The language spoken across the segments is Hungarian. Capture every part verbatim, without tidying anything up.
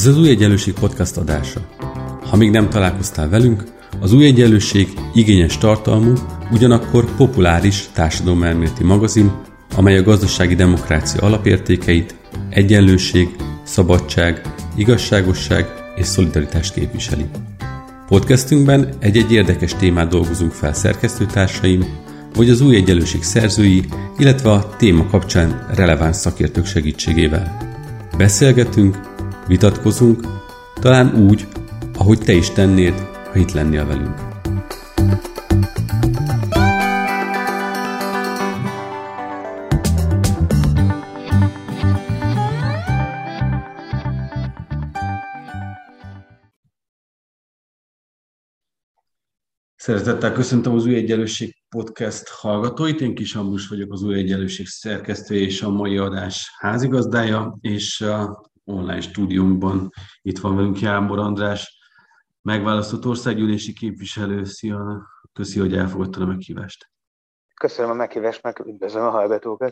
Ez az Új Egyenlőség podcast adása. Ha még nem találkoztál velünk, az Új Egyenlőség igényes tartalmú, ugyanakkor populáris társadalomelméleti magazin, amely a gazdasági demokrácia alapértékeit, egyenlőség, szabadság, igazságosság és szolidaritást képviseli. Podcastünkben egy-egy érdekes témát dolgozunk fel szerkesztőtársaim, vagy az Új Egyenlőség szerzői, illetve a téma kapcsán releváns szakértők segítségével. Beszélgetünk, vitatkozunk, talán úgy, ahogy te is tennéd, ha itt lennél velünk. Szeretettel köszöntöm az Új Egyenlőség podcast hallgatóit. Én Kis Ambrus vagyok, az Új Egyenlőség szerkesztője és a mai adás házigazdája, és a online stúdiónkban itt van velünk Jámbor András, megválasztott országgyűlési képviselő. Szia, köszi, hogy elfogadtad a meghívást. Köszönöm a meghívást, meg üdvözlöm a hallgatókat.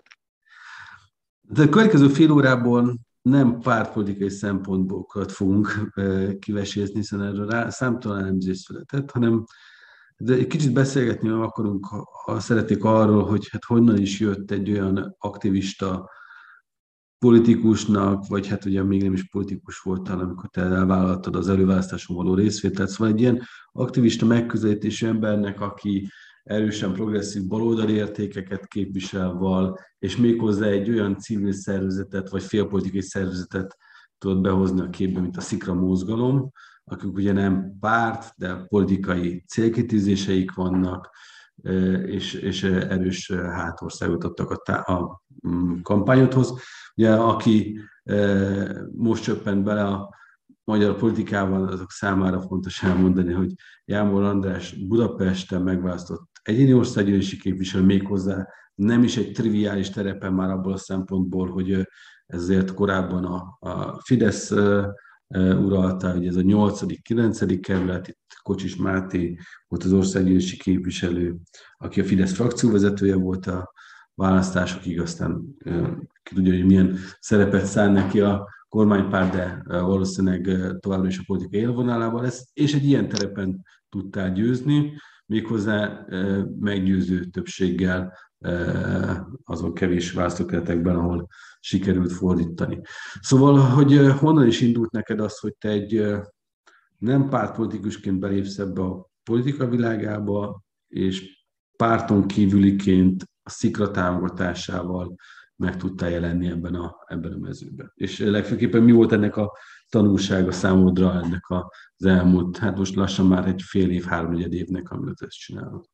De a következő fél órában nem pártpolitikai szempontból fogunk kivesézni, hiszen erről rá, számtalan elemzés született, hanem de egy kicsit beszélgetni akarunk, ha szeretnék arról, hogy hát honnan is jött egy olyan aktivista politikusnak, vagy hát ugye még nem is politikus voltál, amikor te elvállaltad az előválasztáson való részvételt. Szóval egy ilyen aktivista megközelítésű embernek, aki erősen progresszív baloldali értékeket képvisel val, és méghozzá egy olyan civil szervezetet, vagy félpolitikai szervezetet tudott behozni a képbe, mint a Szikra mozgalom, akik ugye nem párt, de politikai célkitűzéseik vannak, és, és erős hátországot adtak a, tá- a kampányodhoz. Ugye, aki most csöppent bele a magyar politikában, azok számára fontos elmondani, hogy Jámbor András Budapesten megválasztott egyéni országgyűlési képviselő, méghozzá nem is egy triviális terepen már abból a szempontból, hogy ezért korábban a, a Fidesz uralta, hogy ez a nyolcadik kilencedik kerület, itt Kocsis Máté volt az országgyűlési képviselő, aki a Fidesz frakcióvezetője volt a választásokig, aztán ki tudja, hogy milyen szerepet szán neki a kormánypárt, de valószínűleg továbbra is a politikai élvonalában lesz, és egy ilyen terepen tudtál győzni, méghozzá meggyőző többséggel azon kevés választókerületekben, ahol sikerült fordítani. Szóval, hogy honnan is indult neked az, hogy te egy nem pártpolitikusként belépsz ebbe a politika világába, és párton kívüliként a Szikra támogatásával meg tudtál jelenni ebben a, ebben a mezőben. És legfőképpen mi volt ennek a tanulsága számodra, ennek az elmúlt, hát most lassan már egy fél év, háromnegyed évnek, amiről ezt csinálod?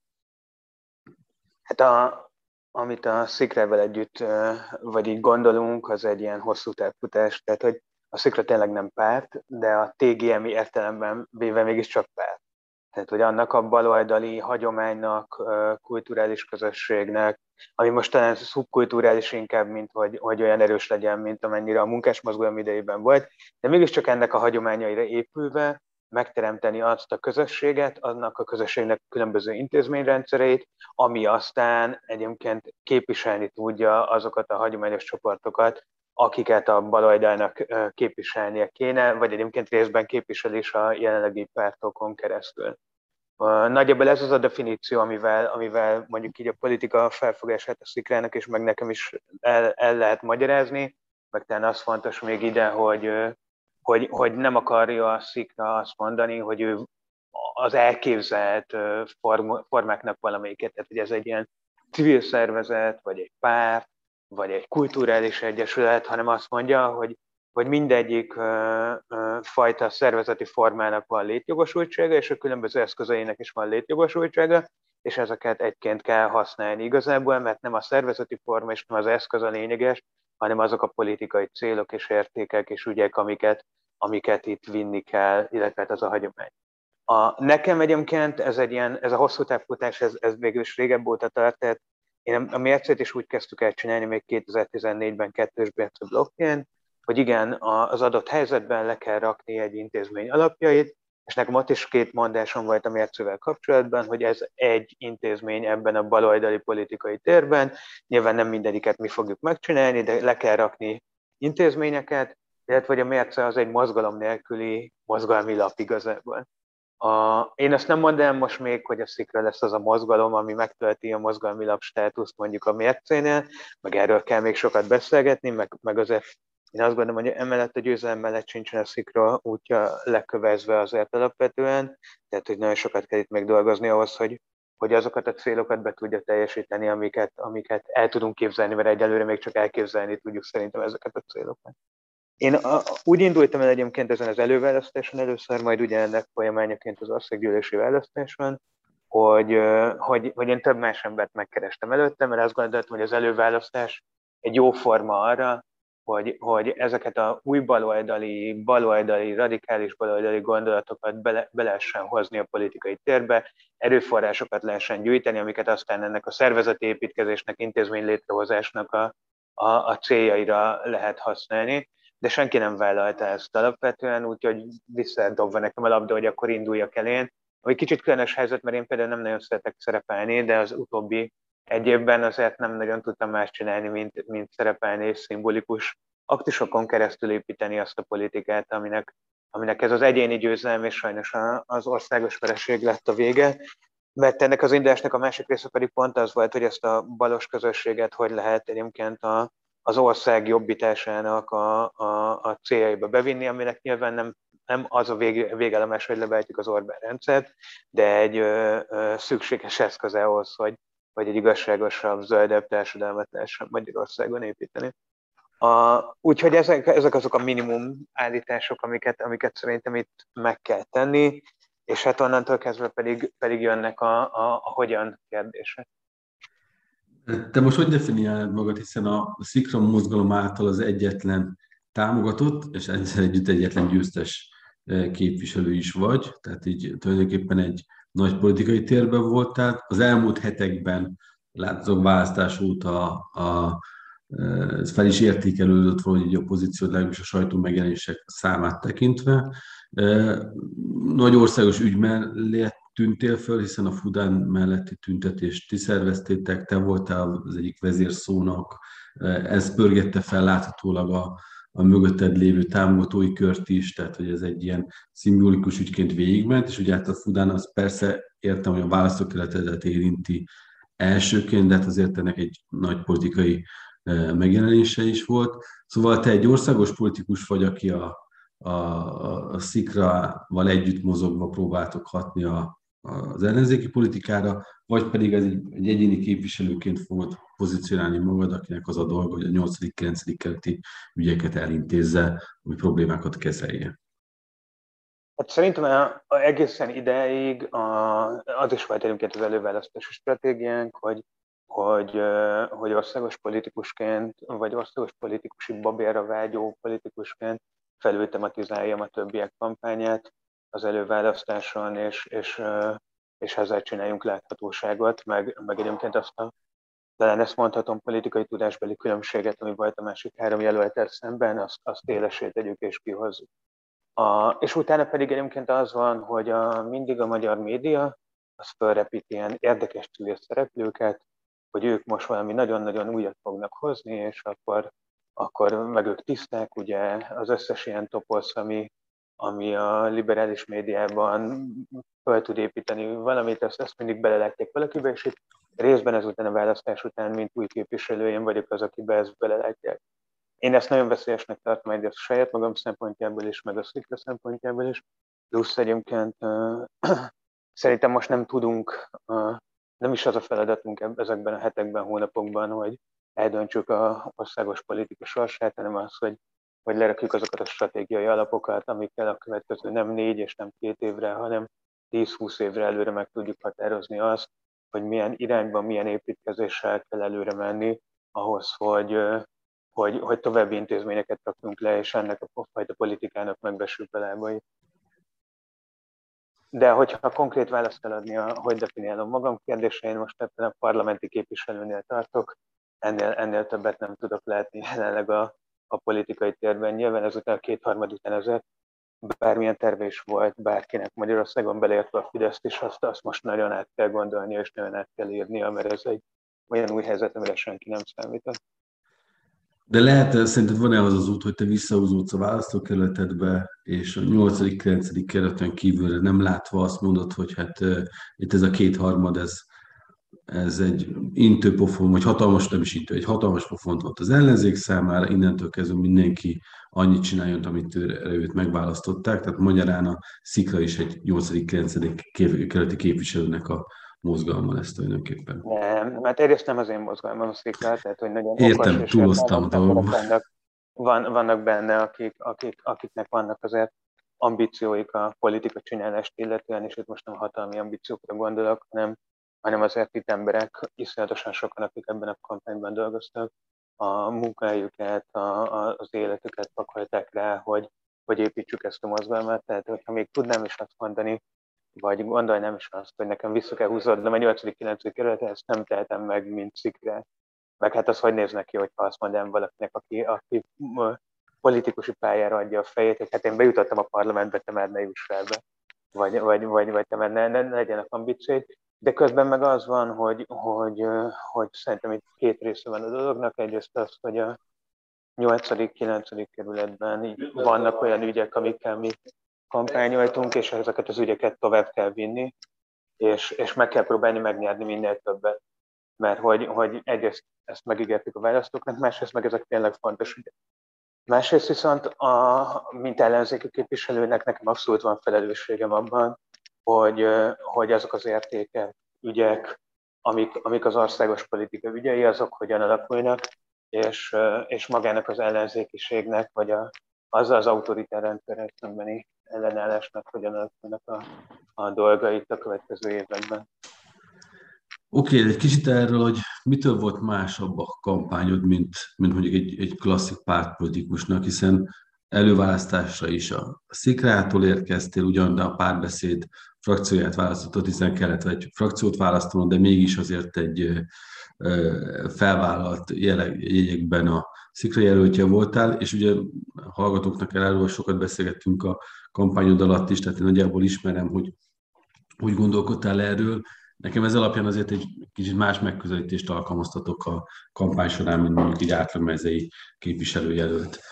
Hát a, amit a Szikrával együtt, vagy így gondolunk, az egy ilyen hosszú távfutás. Tehát, hogy a Szikra tényleg nem párt, de a té gé em i értelemben véve mégiscsak párt. Tehát, hogy annak a baloldali hagyománynak, kulturális közösségnek, ami most talán szubkulturális inkább, mint hogy, hogy olyan erős legyen, mint amennyire a munkásmozgalom idejében volt, de mégiscsak ennek a hagyományaira épülve megteremteni azt a közösséget, annak a közösségnek különböző intézményrendszereit, ami aztán egyébként képviselni tudja azokat a hagyományos csoportokat, akiket a baloldalnak képviselnie kéne, vagy egyébként részben képviselés a jelenlegi pártokon keresztül. Nagyjából ez az a definíció, amivel, amivel mondjuk így a politika felfogását a Szikrának, és meg nekem is el, el lehet magyarázni, meg talán az fontos még ide, hogy, hogy, hogy nem akarja a Szikra azt mondani, hogy ő az elképzelt form, formáknak valamelyiket, tehát hogy ez egy ilyen civil szervezet, vagy egy párt, vagy egy kulturális egyesület, hanem azt mondja, hogy, hogy mindegyik ö, ö, fajta szervezeti formának van létjogosultsága, és a különböző eszközeinek is van létjogosultsága, és ezeket egyként kell használni igazából, mert nem a szervezeti forma és nem az eszköz a lényeges, hanem azok a politikai célok és értékek és ügyek, amiket, amiket itt vinni kell, illetve az a hagyomány. A, nekem egyébként ez, egy ilyen, ez a hosszú távfutás, ez, ez végül is régebb óta tart, tehát én a mércét is úgy kezdtük el csinálni még kétezer-tizennégyben kettős mérce blokkján, hogy igen, az adott helyzetben le kell rakni egy intézmény alapjait, és nekem ott is két mondásom volt a mércével kapcsolatban, hogy ez egy intézmény ebben a baloldali politikai térben, nyilván nem mindegyiket mi fogjuk megcsinálni, de le kell rakni intézményeket, illetve hogy a mérce az egy mozgalom nélküli mozgalmi lap igazából. A, én azt nem mondanám most még, hogy a Szikra lesz az a mozgalom, ami megtölti a mozgalmi lap státuszt mondjuk a mércénél, meg erről kell még sokat beszélgetni, meg, meg azért én azt gondolom, hogy emellett a győzelem mellett sincsen a Szikra útja lekövezve azért alapvetően, tehát hogy nagyon sokat kell itt még dolgozni ahhoz, hogy, hogy azokat a célokat be tudja teljesíteni, amiket, amiket el tudunk képzelni, mert egyelőre még csak elképzelni tudjuk szerintem ezeket a célokat. Én a, úgy indultam el egyébként ezen az előválasztáson először, majd ugye ennek folyamányaként az országgyűlési választáson, hogy, hogy, hogy én több más embert megkerestem előtte, mert azt gondoltam, hogy az előválasztás egy jó forma arra, hogy, hogy ezeket a új baloldali, baloldali, radikális baloldali gondolatokat bele, be lehessen hozni a politikai térbe, erőforrásokat lehessen gyűjteni, amiket aztán ennek a szervezeti építkezésnek, intézmény létrehozásnak a, a, a céljaira lehet használni. De senki nem vállalta ezt alapvetően, úgyhogy visszadobva nekem a labda, hogy akkor induljak el én. Ami kicsit különös helyzet, mert én például nem nagyon szeretek szerepelni, de az utóbbi egy évben azért nem nagyon tudtam más csinálni, mint, mint szerepelni és szimbolikus aktusokon keresztül építeni azt a politikát, aminek, aminek ez az egyéni győzelem és sajnos az országos vereség lett a vége. Mert ennek az indulásnak a másik része pedig pont az volt, hogy ezt a balos közösséget hogy lehet egyébként a az ország jobbításának a, a, a céljaiba bevinni, aminek nyilván nem, nem az a vég, végellemes, hogy leváltjuk az Orbán rendszert, de egy ö, ö, szükséges eszköze ahhoz, hogy, hogy egy igazságosabb, zöldebb társadalmat lehessen Magyarországon építeni. A, úgyhogy ezek, ezek azok a minimum állítások, amiket, amiket szerintem itt meg kell tenni, és hát onnantól kezdve pedig, pedig jönnek a, a, a hogyan kérdések. Te most hogy definiálod magad, hiszen a Szikra mozgalom által az egyetlen támogatott, és ezzel együtt egyetlen győztes képviselő is vagy, tehát így tulajdonképpen egy nagy politikai térben voltál. Az elmúlt hetekben, látok választás óta a, ez fel is értékelődött valahogy a pozíciót, legalábbis a sajtó megjelenések számát tekintve. Nagy országos ügy mellett tűntél föl, hiszen a Fudán melletti tüntetést ti szerveztétek, te voltál az egyik vezérszónak, ez pörgette fel láthatólag a, a mögötted lévő támogatói kört is, tehát hogy ez egy ilyen szimbolikus ügyként végigment, és ugye hát a Fudán az persze értem, hogy a választókerületedet érinti elsőként, de hát azért ennek egy nagy politikai megjelenése is volt. Szóval te egy országos politikus vagy, aki a, a, a Szikrával együtt mozogva próbáltok hatni a, az ellenzéki politikára, vagy pedig ez egy, egy egyéni képviselőként fogod pozícionálni magad, akinek az a dolga, hogy a nyolcadik-kilencedik kerületi ügyeket elintézze, hogy problémákat kezelje. Hát szerintem egészen ideig a, az is volt egyébként az előválasztási stratégiánk, hogy, hogy, hogy országos politikusként, vagy országos politikusi babérra vágyó politikusként felültematizáljam a többiek kampányát az előválasztáson, és, és, és ezzel csináljunk láthatóságot, meg, meg egyébként azt a, talán ezt mondhatom, politikai tudásbeli különbséget, ami volt a másik három jelöltel szemben, azt, azt élesé tegyük és kihozzuk. A, és utána pedig egyébként az van, hogy a, mindig a magyar média az felrepít ilyen érdekes civil szereplőket, hogy ők most valami nagyon-nagyon újat fognak hozni, és akkor, akkor meg ők tiszták, ugye az összes ilyen toposz, ami, ami a liberális médiában fel tud építeni valamit, ezt, ezt mindig belelátják valakibe, és itt részben ezután a választás után, mint új képviselő, én vagyok az, akibe ezt belelátják. Én ezt nagyon veszélyesnek tartom egyrészt a saját magam szempontjából is, meg a Szikra szempontjából is. Plusz egyébként uh, szerintem most nem tudunk, uh, nem is az a feladatunk ezekben a hetekben, hónapokban, hogy eldöntsük a országos politika sorsát, hanem az, hogy, hogy lerakjuk azokat a stratégiai alapokat, amikkel a következő nem négy és nem két évre, hanem tíz-húsz évre előre meg tudjuk határozni azt, hogy milyen irányban, milyen építkezéssel kell előre menni ahhoz, hogy uh, Hogy, hogy további intézményeket rakjunk le, és ennek a fajta politikának megbesült a lábai. De hogyha konkrét választ kell adni, a, hogy definiálom magam kérdésre, én most ebben a parlamenti képviselőnél tartok, ennél, ennél többet nem tudok látni jelenleg a, a politikai térben. Nyilván ezután a kétharmad után ezek bármilyen terve is volt bárkinek Magyarországon, beleértve a Fideszt is, azt, azt most nagyon át kell gondolnia, és nagyon át kell írnia, mert ez egy olyan új helyzet, amire senki nem számított. De lehet, szerinted van-e az az út, hogy te visszahúzódsz a választókerületedbe, és a nyolcadik-kilencedik kerületen kívülre nem látva azt mondod, hogy hát uh, itt ez a kétharmad, ez, ez egy intőpofon, vagy hatalmas, nem is intő, egy hatalmas pofont volt az ellenzék számára, innentől kezdve mindenki annyit csináljon, amit őre őt megválasztották, tehát magyarán a Szikra is egy nyolcadik-kilencedik kerületi képviselőnek a mozgalma lesz tulajdonképpen. Nem, mert egyrészt nem az én mozgalmam a Szikra, tehát hogy nagyon okos Értem, és túloztam a értelmes emberek dolgokba. vannak, van, vannak benne, akik, akik, akiknek vannak azért ambícióik a politika csinálást illetően, és itt most nem hatalmi ambíciókra gondolok, hanem, hanem azért itt emberek, iszonyatosan sokan, akik ebben a kampányban dolgoztak, a munkahelyüket, a, a, az életüket pakolták rá, hogy, hogy építsük ezt a mozgalmat. Tehát, hogyha még tudnám is azt mondani, vagy gondolnám is azt, hogy nekem vissza kell húzódnom a nyolcadik-kilencedik kerületre, ezt nem tehetem meg, mint Szikre. Meg hát az hogy néz neki, hogyha azt mondom valakinek, aki, aki politikusi pályára adja a fejét, hogy hát én bejutottam a parlamentbe, te már ne juss el be, vagy, vagy, vagy, vagy te már ne, ne, ne legyenek ambícióid. De közben meg az van, hogy, hogy, hogy szerintem itt két része van a dolognak. Egyrészt az, hogy a nyolcadik-kilencedik kerületben vannak olyan ügyek, amikkel mi kampányoltunk, és ezeket az ügyeket tovább kell vinni, és, és meg kell próbálni megnyerni minél többet. Mert hogy, hogy egyrészt ezt megígértük a választóknak, másrészt meg ezek tényleg fontos ügyek. Másrészt viszont, a, mint ellenzéki képviselőnek nekem abszolút van felelősségem abban, hogy, hogy azok az értékek, ügyek, amik, amik az országos politika ügyei, azok hogyan alakulnak, és, és magának az ellenzékiségnek, vagy a, azzal az autoritár rendszerrel szembeni ellenállásnak hogyan alakulnak a, a dolgait a következő években. Oké, okay, egy kicsit erről, hogy mitől volt másabb a kampányod, mint, mint mondjuk egy, egy klasszik pártpolitikusnak, hiszen előválasztásra is a Szikrától érkeztél, ugyan, de a Párbeszéd frakcióját választottad, hiszen kellett egy frakciót választanod, de mégis azért egy felvállalt jegyekben a Szikra jelöltje voltál, és ugye a hallgatóknak elárulva sokat beszélgettünk a kampányod alatt is, tehát én nagyjából ismerem, hogy hogy gondolkodtál erről. Nekem ez alapján azért egy kicsit más megközelítést alkalmaztatok a kampány során, mint mondjuk egy átlagmezei képviselőjelölt,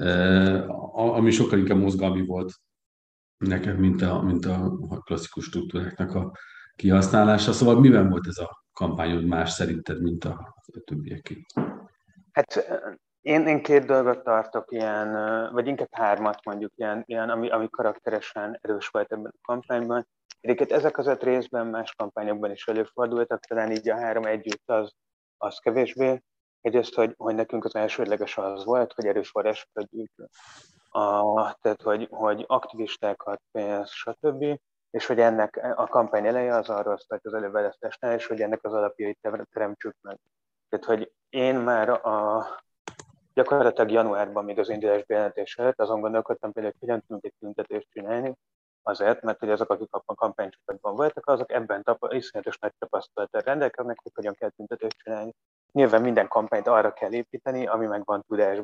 ami sokkal inkább mozgalmi volt nekem, mint a, mint a klasszikus struktúráknak a kihasználása. Szóval miben volt ez a kampányod más szerinted, mint a többieké? Hát én, én két dolgot tartok ilyen, vagy inkább hármat mondjuk ilyen, ilyen ami, ami karakteresen erős volt ebben a kampányban. Egyébként ezek között részben más kampányokban is előfordultak, talán így a három együtt az, az kevésbé. Egyrészt, hogy, hogy nekünk az elsődleges az volt, hogy erőforrásokat gyűjtünk. Tehát, hogy, hogy aktivistákat, pénzt, stb. És hogy ennek a kampány eleje az arról szólt az előválasztásnál, és hogy ennek az alapjait teremtsük meg. Tehát, hogy én már a gyakorlatilag januárban, még az indulás bejelentés előtt, azon gondolkodtam például, hogy hogyan tudunk egy tüntetést csinálni, azért, mert hogy azok, akik a kampánycsapatban voltak, azok ebben tapa, iszonyatos nagy tapasztalattal rendelkeznek, hogy hogyan kell tüntetést csinálni. Nyilván minden kampányt arra kell építeni, ami meg van tudásban.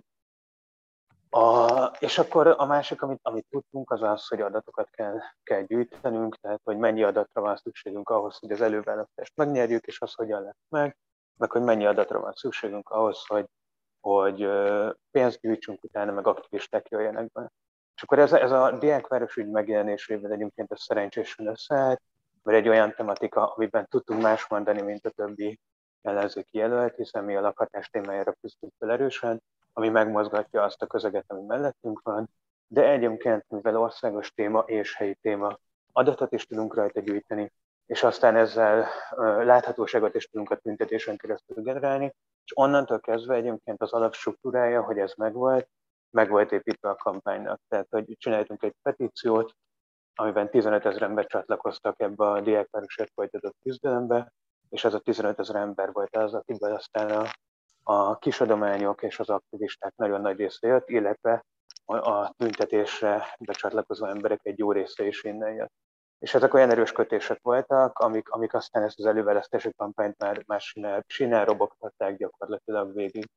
A, és akkor a másik, amit, amit tudtunk, az az, hogy adatokat kell, kell gyűjtenünk, tehát hogy mennyi adatra van szükségünk ahhoz, hogy az előválasztást megnyerjük, és az hogyan lesz meg, meg hogy mennyi adatra van szükségünk ahhoz, hogy, hogy pénzt gyűjtsünk utána, meg aktivisták jöjjenek be. És akkor ez, ez a diákváros ügy megjelenésével egyébként ez szerencsésen összeállt, mert egy olyan tematika, amiben tudtunk más mondani, mint a többi ellenzéki jelölt, hiszen mi a lakhatás témájára küzdünk fel erősen, ami megmozgatja azt a közeget, ami mellettünk van, de egyébként, mivel országos téma és helyi téma, adatot is tudunk rajta gyűjteni, és aztán ezzel láthatóságot is tudunk a tüntetésen keresztül generálni, és onnantól kezdve egyébként az alapstruktúrája, hogy ez megvolt, meg volt építve a kampánynak. Tehát, hogy csináltunk egy petíciót, amiben tizenöt ezer ember csatlakoztak ebbe a diákvárosért folytatott küzdelembe, és az a tizenöt ezer ember volt az, akiből aztán a, a kisadományok és az aktivisták nagyon nagy része jött, illetve a, a tüntetésre becsatlakozó emberek egy jó része is innen jött. És ezek olyan erős kötések voltak, amik, amik aztán ezt az előválasztási kampányt már, már sinál, sinál robogtatták gyakorlatilag végig.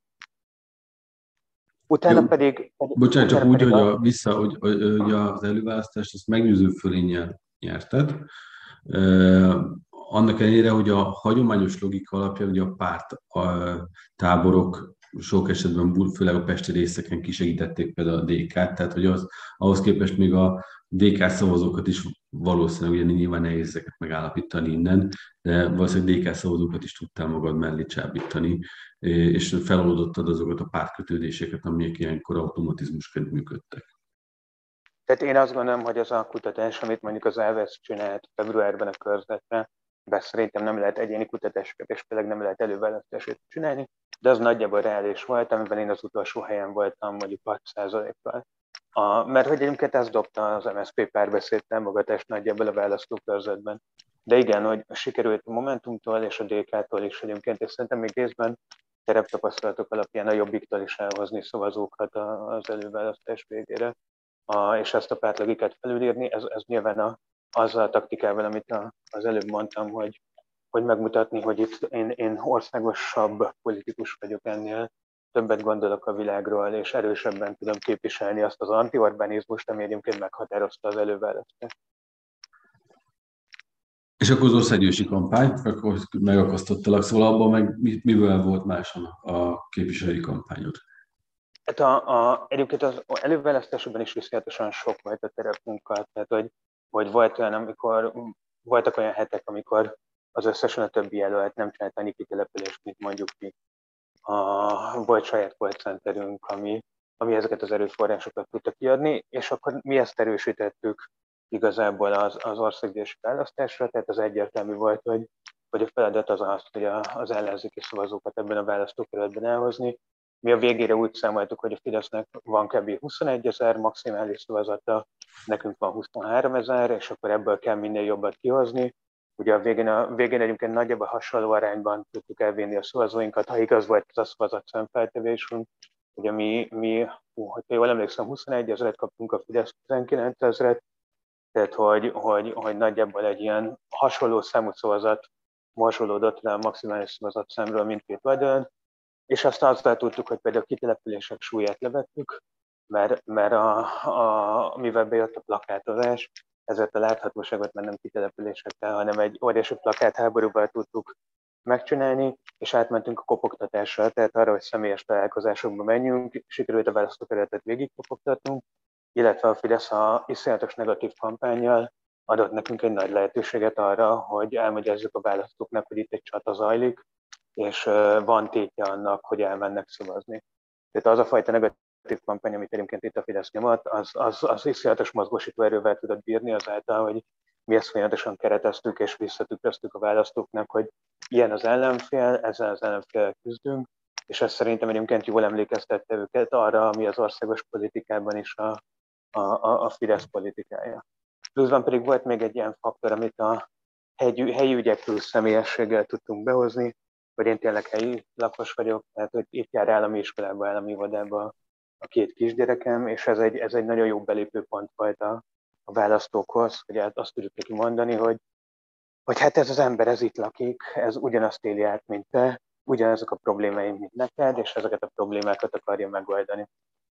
Utána Jó. pedig... Bocsánat, utána csak úgy, pedig hogy, a... a, vissza, hogy, hogy az előválasztást azt meggyőző fölénnyel nyerted. Annak ellenére, hogy a hagyományos logika alapján ugye a párt a táborok sok esetben, főleg a pesti részeken kisegítették például a dé ká-t, tehát hogy az, ahhoz képest még a dé ká szavazókat is valószínűleg, ugye nyilván nehéz ezeket megállapítani innen, de valószínűleg dé ká szavazókat is tudtál magad mellé csábítani, és feloldottad azokat a pártkötődéseket, amelyek ilyenkor automatizmusként működtek. Tehát én azt gondolom, hogy az a kutatás, amit mondjuk az Elvesz csinált februárban a körzetre, bár szerintem nem lehet egyéni kutatásokat, és tényleg nem lehet előválasztását csinálni, de az nagyjából reális volt, amiben én az utolsó helyen voltam mondjuk hat százalékkal. A, mert hogy egyébként ezt dobta az em es zé pé párbeszéd támogatást nagyjából a választókörzetben. De igen, hogy sikerült a Momentumtól és a dé ká-tól is egyébként, és szerintem még részben tereptapasztalatok alapján a Jobbiktól is elhozni szavazókat az előválasztás végére, a, és ezt a pártlogikát felülírni. Ez, ez nyilván a, azzal a taktikával, amit a, az előbb mondtam, hogy, hogy megmutatni, hogy itt én, én országosabb politikus vagyok ennél, többet gondolok a világról, és erősebben tudom képviselni azt az anti-orbánizmust, ami egyébként meghatározta az előválasztást. És akkor az országgyűlési kampány, akkor megakasztottalak, szóval abban meg mivel volt máson a képviselői kampányod? Hát a, a, egyébként az előválasztásokban is viszonyatosan sok volt a terepmunka, tehát hogy, hogy volt olyan, amikor, voltak olyan hetek, amikor az összesen a többi jelölt nem csinált annyi kitelepülést, mint mondjuk mi. A, volt saját callcenterünk, ami, ami ezeket az erőforrásokat tudta kiadni, és akkor mi ezt erősítettük igazából az, az országgyűlési választásra, tehát az egyértelmű volt, hogy, hogy a feladat az az, hogy a, az ellenzéki szavazókat ebben a választókerületben elhozni. Mi a végére úgy számoltuk, hogy a Fidesznek van kb. huszonegy ezer maximális szavazata, nekünk van huszonhárom ezer, és akkor ebből kell minél jobbat kihozni. Ugye a végén, a végén egyébként nagyjából hasonló arányban tudtuk elvinni a szavazóinkat, ha igaz volt ez a szavazat szemfeltevésünk. Ugye mi, mi hú, hogyha jól emlékszem, huszonegy ezeret kaptunk, a Fidesz tizenkilenc ezeret, tehát hogy, hogy, hogy nagyjából egy ilyen hasonló számú szavazat morsolódott le a maximális szavazat számról mindkét oldalon, és azt azzal tudtuk, hogy például a kitelepülések súlyát levettük, mert, mert a, a, mivel bejött a plakátozás, ezért a láthatóságot már nem kitelepülésekkel, hanem egy óriási plakátháborúval tudtuk megcsinálni, és átmentünk a kopogtatásra, tehát arra, hogy személyes találkozásokba menjünk, sikerült a választókerületet végig kopogtatnunk, illetve a Fidesz a iszonyatos negatív kampánnyal adott nekünk egy nagy lehetőséget arra, hogy elmagyarázzuk a választóknak, hogy itt egy csata zajlik, és van tétje annak, hogy elmennek szavazni. Tehát az a fajta negatív kampány, amit egyébként itt a Fidesz nyomott, az, az, az iszonyatos mozgósító erővel tudott bírni azáltal, hogy mi ezt folyamatosan kereteztük és visszatükröztük a választóknak, hogy ilyen az ellenfél, ezzel az ellenfél küzdünk, és ez szerintem egyébként jól emlékeztette őket arra, ami az országos politikában is a, a, a Fidesz politikája. Pluszban pedig volt még egy ilyen faktor, amit a helyi, helyi ügyekről személyességgel tudtunk behozni, hogy én tényleg helyi lakos vagyok, tehát hogy itt jár állami iskolába, állami óvodába a két kisgyerekem, és ez egy, ez egy nagyon jó belépőpont volt a, a választókhoz, hogy azt tudjuk neki mondani, hogy, hogy hát ez az ember, ez itt lakik, ez ugyanazt éli át, mint te, ugyanazok a problémáim, mint neked, és ezeket a problémákat akarja megoldani.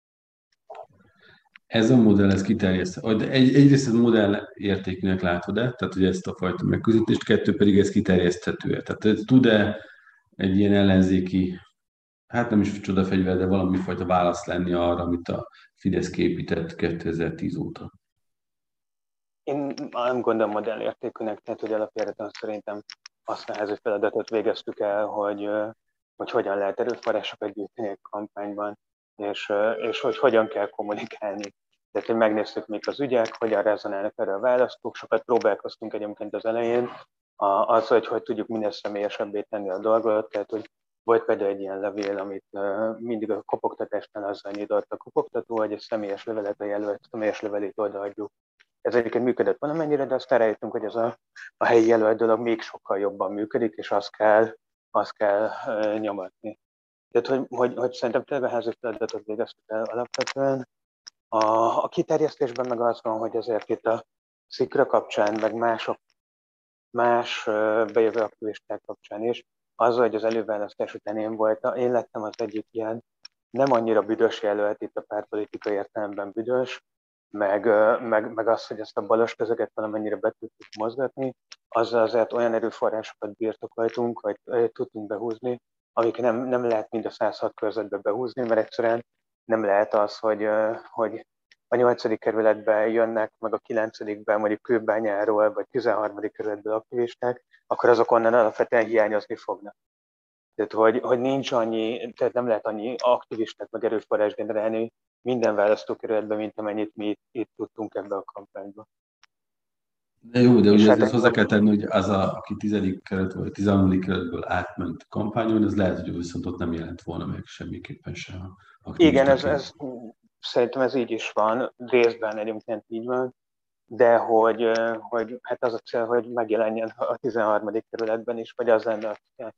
Ez a modell, ez kiterjeszt. Egy, egyrészt ez modell értékűnek látod-e, tehát hogy ezt a fajta megközelítést, kettő pedig ez kiterjeszthető-e. Tehát tud-e egy ilyen ellenzéki, hát nem is csodafegyver, de valami fajta válasz lenni arra, amit a Fidesz képített kétezer-tíz óta? Én nem gondolom modellértékűnek, tehát hogy alapjáraton szerintem azt nehéz feladatot végeztük el, hogy, hogy hogyan lehet erőforrásokat gyűjteni egy kampányban, és, és hogy hogyan kell kommunikálni. Tehát, hogy megnéztük, mik az ügyek, hogyan rezonálnak erre a választók, sokat próbálkoztunk egyébként az elején, az, hogy hogy tudjuk minél személyesebbé tenni a dolgot, tehát, hogy volt például egy ilyen levél, amit mindig a kopogtatásnál azzal nyitott a kopogtató, hogy egy személyes levelet a jelölt, személyes levelét odaadjuk. Ez egyébként működött valamennyire, de aztán rájöttünk, hogy ez a, a helyi jelölt dolog még sokkal jobban működik, és azt kell, azt kell uh, nyomatni. Tehát, hogy, hogy, hogy szerintem tényleg a házi feladatot végeztük el alapvetően. A, a kiterjesztésben meg az van, hogy azért itt a Szikra kapcsán, meg mások, más uh, bejövő aktivisták kapcsán is, azzal, hogy az előválasztás után én voltam, én lettem az egyik ilyen nem annyira büdös jelölt, itt a pártpolitikai értelemben büdös, meg, meg, meg az, hogy ezt a balos közeget valamennyire be tudtuk mozgatni, azzal azért olyan erőforrásokat birtokoltunk, vagy tudtunk behúzni, amik nem, nem lehet mind a száz hat körzetbe behúzni, mert egyszerűen nem lehet az, hogy, hogy a nyolcadik kerületben jönnek, meg a kilencedikben mondjuk Kőbányáról, vagy tizenharmadik kerületből aktivisták, akkor azok onnan alapvetően hiányozni fognak. Tehát, hogy, hogy nincs annyi, tehát nem lehet annyi aktivistát, meg erőforrás generálni minden választókerületben, mint amennyit mi itt, itt tudtunk ebbe a kampányba. De jó, de És ugye hát ezt hozzá kell tenni, hogy az, a, aki tizedik kerület vagy tizenharmadik kerületből átment kampányon, ez lehet, hogy viszont ott nem jelent volna meg semmiképpen sem igen, ez, aktivistaként. ez, szerintem ez így is van, részben egyébként így van, de hogy, hogy hát az a cél, hogy megjelenjen a tizenharmadik kerületben is, vagy az lenne a cél.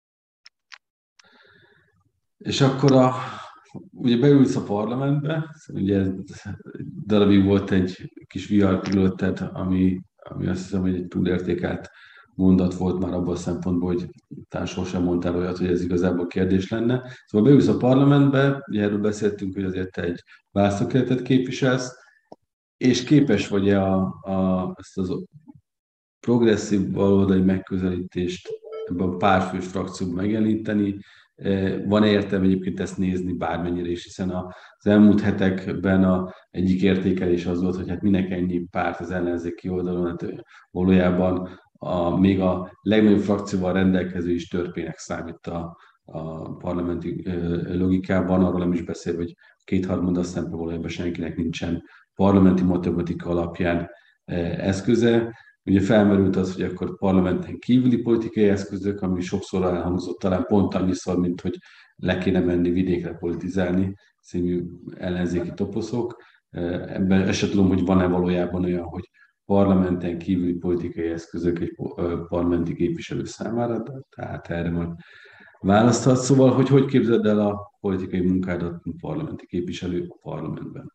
És akkor a, ugye beülsz a parlamentbe, ugye darabig volt egy kis vihar körülötted, ami, ami azt hiszem, hogy egy túlértékelt mondat volt már abban a szempontból, hogy talán sosem mondtál olyat, hogy ez igazából kérdés lenne. Szóval beülsz a parlamentbe, ugye erről beszéltünk, hogy azért te egy választókerületet képviselsz, és képes vagy-e a, a, ezt az progresszív baloldali megközelítést ebben a párfős frakcióban megjeleníteni. Van-e értelme egyébként ezt nézni bármennyire is, hiszen az elmúlt hetekben a egyik értékelés az volt, hogy hát minek ennyi párt az ellenzéki oldalon, hát valójában a, még a legnagyobb frakcióval rendelkező is törpének számít a, a parlamenti logikában, arról nem is beszél, hogy kétharmad azt hiszem, valójában senkinek nincsen parlamenti matematika alapján eszköze. Ugye felmerült az, hogy akkor parlamenten kívüli politikai eszközök, ami sokszor elhangzott, talán pont annyiszor, mint hogy le kéne menni vidékre politizálni, színű ellenzéki toposzok. Ebben ezt sem tudom, hogy van-e valójában olyan, hogy parlamenten kívüli politikai eszközök egy parlamenti képviselő számára, tehát erre majd választhat. Szóval, hogy hogy képzeld el a politikai munkádat, mint parlamenti képviselő a parlamentben?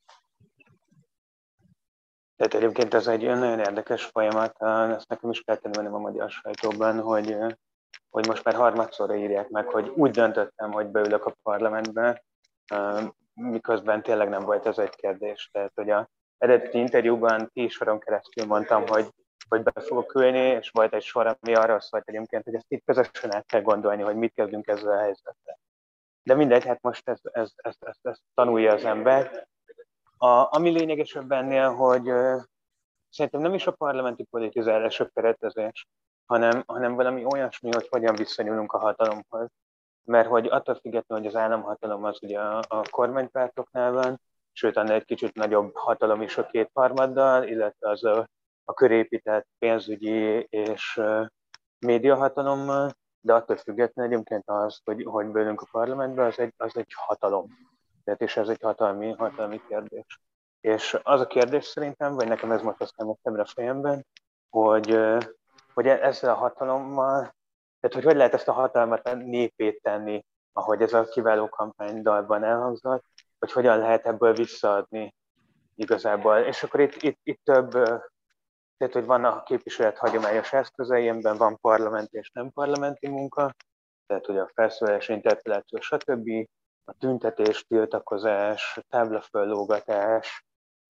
Tehát egyébként ez egy nagyon érdekes folyamat, ezt nekem is kell tennem a magyar sajtóban, hogy, hogy most már harmadszorra írják meg, hogy úgy döntöttem, hogy beülök a parlamentbe, miközben tényleg nem volt ez egy kérdés. Tehát, hogy az eredeti interjúban tíz soron keresztül mondtam, hogy, hogy be fogok ülni, és volt egy sor, ami arra szólt egyébként, hogy ezt itt közösen át kell gondolni, hogy mit kezdünk ezzel a helyzettel. De mindegy, hát most ezt, ezt, ezt, ezt, ezt tanulja az ember. A, ami lényegesebb ennél, hogy uh, szerintem nem is a parlamenti politizálás a keretezés, hanem, hanem valami olyasmi, hogy hogyan viszonyulunk a hatalomhoz. Mert hogy attól függetlenül, hogy az államhatalom az ugye a, a kormánypártoknál van, sőt, annál egy kicsit nagyobb hatalom is a kétharmaddal, illetve az a, a körépített pénzügyi és uh, médiahatalommal, de attól függetlenül egyébként az, hogy, hogy bőlünk a parlamentbe, az egy, az egy hatalom. Tehát és ez egy hatalmi, hatalmi kérdés. És az a kérdés szerintem, vagy nekem ez most aztán a fejemben, hogy, hogy ezzel a hatalommal, tehát hogy hogy lehet ezt a hatalmat népét tenni, ahogy ez a kiváló kampánydalban elhangzott, hogy hogyan lehet ebből visszaadni igazából. És akkor itt, itt, itt több, tehát hogy van a képviselet hagyományos eszközei, amiben van parlamenti és nem parlamenti munka, tehát hogy a felszólalás, interpelláció, stb., a tüntetés, tiltakozás, táblaföllógatás,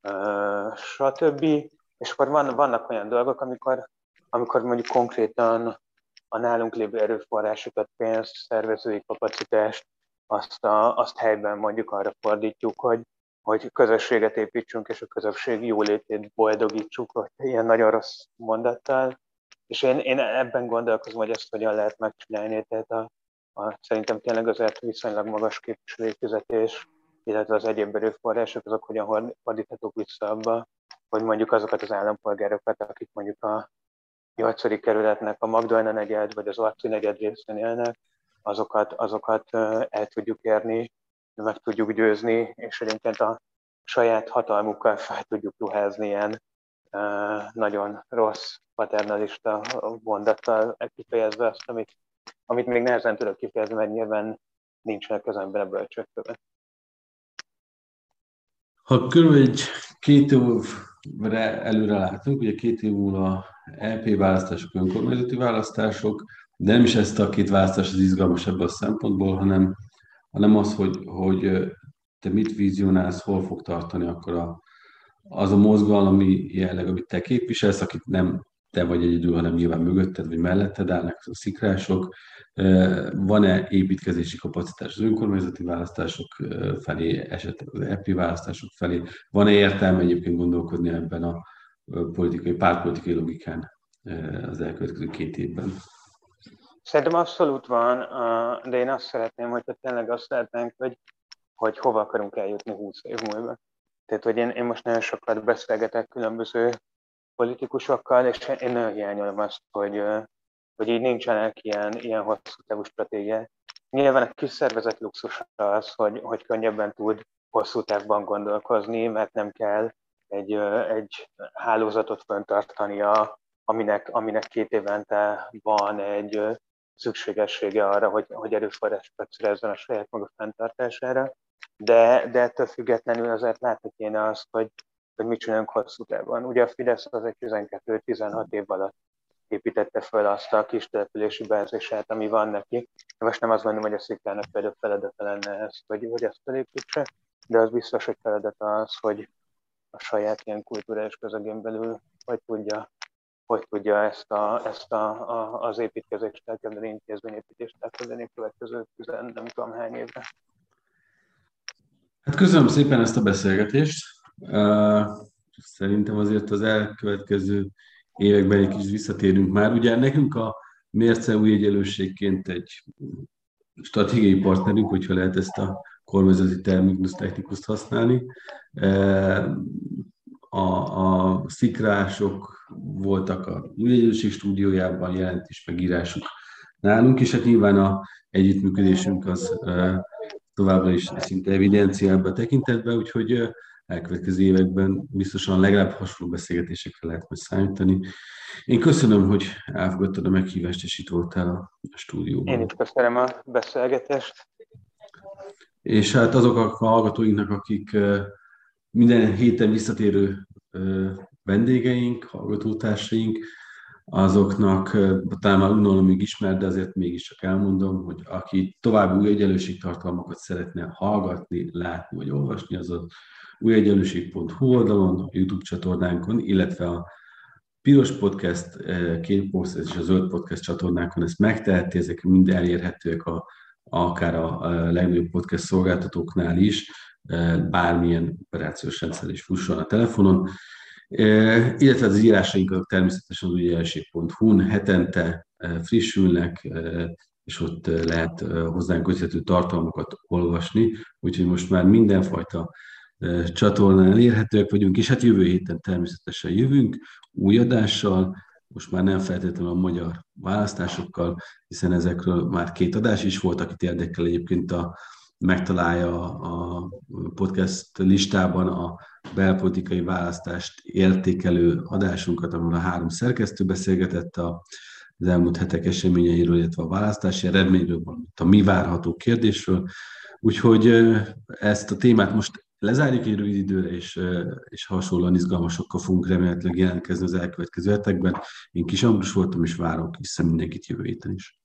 stb. És akkor van, vannak olyan dolgok, amikor, amikor mondjuk konkrétan a nálunk lévő erőforrásokat, pénzt, szervezői kapacitást, azt, a, azt helyben mondjuk arra fordítjuk, hogy, hogy közösséget építsünk, és a közösség jólétét boldogítsuk, hogy ilyen nagyon rossz mondattal. És én, én ebben gondolkozom, hogy ezt hogyan lehet megcsinálni, tehát a A, szerintem tényleg azért viszonylag magas képviselői fizetés, illetve az egyéb erőforrások, azok hogyan fordíthatók vissza abba, hogy mondjuk azokat az állampolgárokat, akik mondjuk a nyolcadik kerületnek a Magdolna negyed, vagy az Arci negyed részén élnek, azokat, azokat el tudjuk érni, meg tudjuk győzni, és egyébként a saját hatalmukkal fel tudjuk ruházni ilyen nagyon rossz, paternalista mondattal kifejezve azt, amit amit még nehezen tudok kifejezni, mert nyilván nincsenek közemben a bölcsőkövet. Ha körülbelül egy két évre előre látunk, ugye két év múlva é pé választások, önkormányzati választások, de nem is ezt a két választás az izgalmas ebből a szempontból, hanem, hanem az, hogy, hogy te mit vizionálsz, hol fog tartani akkor a, az a mozgalmi jelleg, amit te képviselsz, akit nem te vagy egyedül, hanem nyilván mögötted vagy melletted állnak a szikrások. Van-e építkezési kapacitás az önkormányzati választások felé, esetleg az é pé választások felé? Van-e értelme egyébként gondolkodni ebben a politikai, pártpolitikai logikán az elkövetkező két évben? Szerintem abszolút van, de én azt szeretném, hogyha tényleg azt látnánk, hogy, hogy hova akarunk eljutni húsz év múlva. Tehát, hogy én, én most nagyon sokat beszélgetek különböző politikusokkal, és én nagyon hiányolom azt, hogy, hogy így nincsenek ilyen, ilyen hosszú távú stratégiák. Nyilván a kis szervezet luxus az, hogy, hogy könnyebben tud hosszú távban gondolkozni, mert nem kell egy, egy hálózatot fenntartania, aminek, aminek két évente van egy szükségessége arra, hogy, hogy erőforrásokat szerezzen a saját maga fenntartására. De, de ettől függetlenül azért látni kéne azt, hogy, hogy mit csinálunk hosszú távon. Ugye a Fidesz az egy tizenkettő-tizenhat év alatt építette föl azt a kis települési bázisát, ami van neki. Most nem azt mondom, hogy a Szikrának például feladata lenne ezt, hogy, hogy ezt felépítse, de az biztos, hogy feladata az, hogy a saját ilyen kulturális közegén belül hogy tudja, hogy tudja ezt, a, ezt a, a, az építkezést elkezdeni, intézményépítést elkezdeni a következő tizen nem tudom hány évre. Hát köszönöm szépen ezt a beszélgetést. Szerintem azért az elkövetkező években egy kicsit visszatérünk már. Ugye nekünk a Mérce új egyenlőségként egy stratégiai partnerünk, hogyha lehet ezt a kormányzati terminus technikust használni. A, a szikrások voltak a új egyenlőség stúdiójában, jelentés megírásuk nálunk, és hát nyilván a együttműködésünk az továbbra is szinte evidenciálban tekintetben, úgyhogy elkövetkező években biztosan legalább hasonló beszélgetésekre lehet majd számítani. Én köszönöm, hogy elfogadtad a meghívást, és itt voltál a stúdióban. Én is köszönöm a beszélgetést. És hát azok a hallgatóinknak, akik minden héten visszatérő vendégeink, hallgatótársaink, azoknak talán már unalomig ismert, de azért mégiscsak elmondom, hogy aki további új egyenlőségtartalmakat szeretne hallgatni, látni vagy olvasni, az az új egyenlőség pont hu oldalon, a YouTube csatornánkon, illetve a Piros Podcast, Kék Podcast és a Zöld Podcast csatornákon ezt megteheti, ezek mind elérhetőek a, akár a legnagyobb podcast szolgáltatóknál is, bármilyen operációs rendszer is fusson a telefonon. Illetve az írásaink természetesen az új egyenlőség pont hu-n hetente frissülnek, és ott lehet hozzánk köthető tartalmakat olvasni, úgyhogy most már mindenfajta csatornán elérhetőek vagyunk, és hát jövő héten természetesen jövünk új adással, most már nem feltétlenül a magyar választásokkal, hiszen ezekről már két adás is volt, akit érdekel egyébként a megtalálja a podcast listában a belpolitikai választást értékelő adásunkat, ahol a három szerkesztő beszélgetett az elmúlt hetek eseményeiről, illetve a választási eredményről, valamint a mi várható kérdésről. Úgyhogy ezt a témát most lezárjuk egy rövid időre, és, és hasonlóan izgalmasokkal fogunk remélhetőleg jelentkezni az elkövetkező hetekben. Én Kis Ambrus voltam, és várok vissza mindenkit jövő héten is.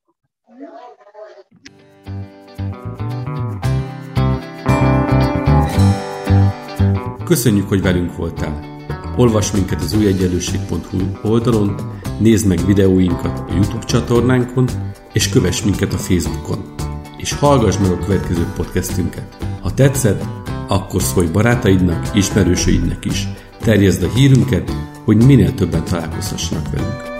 Köszönjük, hogy velünk voltál! Olvasd minket az új egyenlőség pont hu oldalon, nézd meg videóinkat a YouTube csatornánkon, és kövess minket a Facebookon. És hallgass meg a következő podcastünket. Ha tetszett, akkor szólj barátaidnak, ismerősöidnek is. Terjeszd a hírünket, hogy minél többen találkozhassanak velünk.